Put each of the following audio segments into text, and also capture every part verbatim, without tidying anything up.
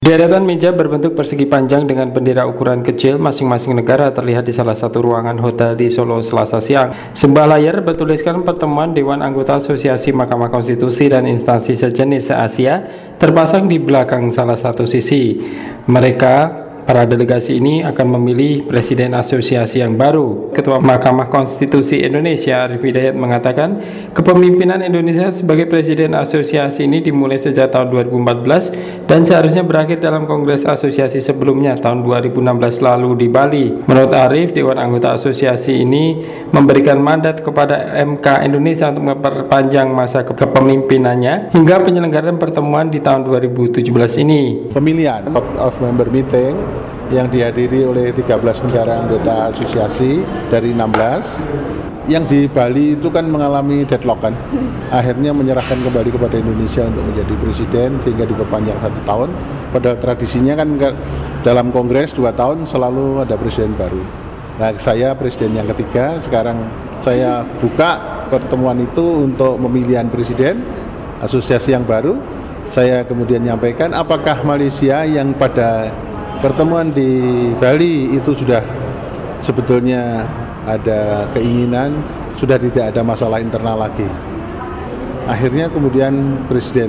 Deretan meja berbentuk persegi panjang dengan bendera ukuran kecil masing-masing negara terlihat di salah satu ruangan hotel di Solo Selasa siang. Sebuah layar bertuliskan pertemuan Dewan Anggota Asosiasi Mahkamah Konstitusi dan instansi sejenis se-Asia terpasang di belakang salah satu sisi. Mereka Para delegasi ini akan memilih Presiden Asosiasi yang baru. Ketua Mahkamah Konstitusi Indonesia, Arief Hidayat, mengatakan kepemimpinan Indonesia sebagai Presiden Asosiasi ini dimulai sejak tahun dua ribu empat belas dan seharusnya berakhir dalam Kongres Asosiasi sebelumnya tahun dua ribu enam belas lalu di Bali. Menurut Arief, Dewan Anggota Asosiasi ini memberikan mandat kepada M K Indonesia untuk memperpanjang masa kepemimpinannya hingga penyelenggaraan pertemuan di tahun dua ribu tujuh belas ini. Pemilihan of member meeting yang dihadiri oleh tiga belas negara anggota asosiasi dari enam belas. Yang di Bali itu kan mengalami deadlock kan, akhirnya menyerahkan kembali kepada Indonesia untuk menjadi presiden sehingga diperpanjang satu tahun. Padahal tradisinya kan dalam kongres dua tahun selalu ada presiden baru. Nah, saya presiden yang ketiga, sekarang saya buka pertemuan itu untuk pemilihan presiden asosiasi yang baru. Saya kemudian menyampaikan apakah Malaysia yang pada pertemuan di Bali itu sudah sebetulnya ada keinginan, sudah tidak ada masalah internal lagi. Akhirnya kemudian Presiden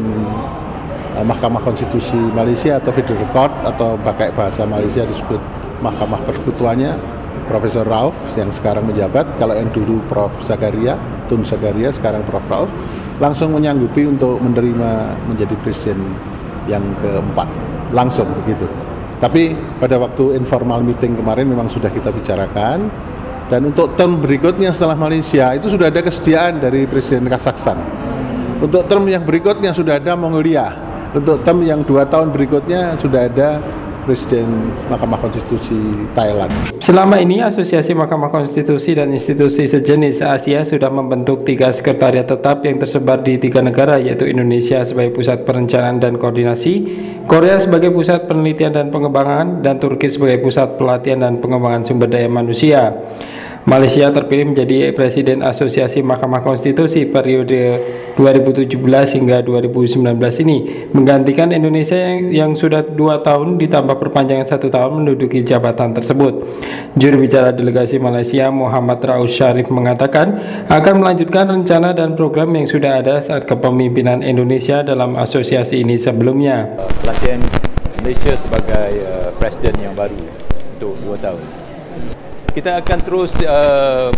eh, Mahkamah Konstitusi Malaysia atau Federal Court atau pakai bahasa Malaysia disebut Mahkamah Persekutuannya, Profesor Rauf yang sekarang menjabat, kalau yang dulu Prof Zakaria, Tun Zakaria, sekarang Prof Rauf, langsung menyanggupi untuk menerima menjadi presiden yang keempat, langsung begitu. Tapi pada waktu informal meeting kemarin memang sudah kita bicarakan, dan untuk term berikutnya setelah Malaysia itu sudah ada kesediaan dari Presiden Kazakhstan. Untuk term yang berikutnya sudah ada Mongolia. Untuk term yang dua tahun berikutnya sudah ada Presiden Mahkamah Konstitusi Thailand. Selama ini Asosiasi Mahkamah Konstitusi dan institusi sejenis Asia sudah membentuk tiga sekretariat tetap yang tersebar di tiga negara, yaitu Indonesia sebagai pusat perencanaan dan koordinasi, Korea sebagai pusat penelitian dan pengembangan, dan Turki sebagai pusat pelatihan dan pengembangan sumber daya manusia. Malaysia terpilih menjadi Presiden Asosiasi Mahkamah Konstitusi periode dua ribu tujuh belas hingga dua ribu sembilan belas ini, menggantikan Indonesia yang, yang sudah dua tahun ditambah perpanjangan satu tahun menduduki jabatan tersebut. Juru bicara delegasi Malaysia, Muhammad Raus Syarif, mengatakan akan melanjutkan rencana dan program yang sudah ada saat kepemimpinan Indonesia dalam asosiasi ini sebelumnya. Pelatihan Malaysia sebagai uh, Presiden yang baru untuk dua tahun. Kita akan terus uh,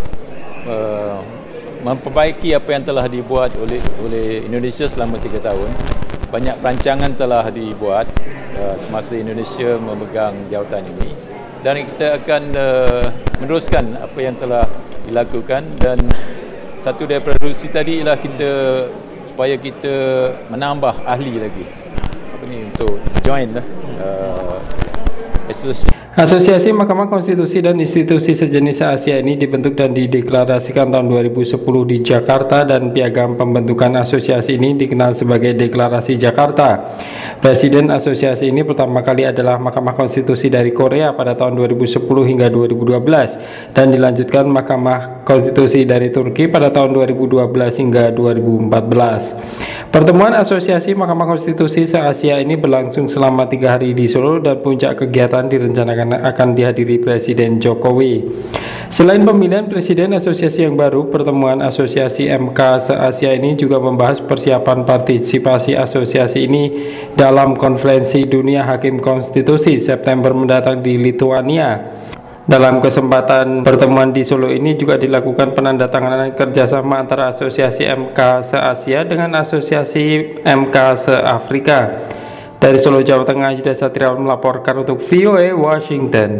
uh, memperbaiki apa yang telah dibuat oleh oleh Indonesia selama tiga tahun. Banyak perancangan telah dibuat uh, semasa Indonesia memegang jawatan ini, dan kita akan uh, meneruskan apa yang telah dilakukan. Dan satu daripada resolusi tadi ialah kita supaya kita menambah ahli lagi. Apa ni untuk join lah uh, association. Asosiasi Mahkamah Konstitusi dan institusi sejenis Asia ini dibentuk dan dideklarasikan tahun dua ribu sepuluh di Jakarta, dan piagam pembentukan asosiasi ini dikenal sebagai Deklarasi Jakarta. Presiden asosiasi ini pertama kali adalah Mahkamah Konstitusi dari Korea pada tahun dua ribu sepuluh hingga dua ribu dua belas, dan dilanjutkan Mahkamah Konstitusi dari Turki pada tahun dua ribu dua belas hingga dua ribu empat belas. Pertemuan Asosiasi Mahkamah Konstitusi se-Asia ini berlangsung selama tiga hari di Solo, dan puncak kegiatan direncanakan akan dihadiri Presiden Jokowi. Selain pemilihan Presiden Asosiasi yang baru, pertemuan Asosiasi M K se-Asia ini juga membahas persiapan partisipasi asosiasi ini dalam Konferensi Dunia Hakim Konstitusi September mendatang di Lithuania. Dalam kesempatan pertemuan di Solo ini juga dilakukan penandatanganan kerjasama antara Asosiasi M K se-Asia dengan Asosiasi M K se-Afrika. Dari Solo, Jawa Tengah, Yuda Satriawan melaporkan untuk V O A Washington.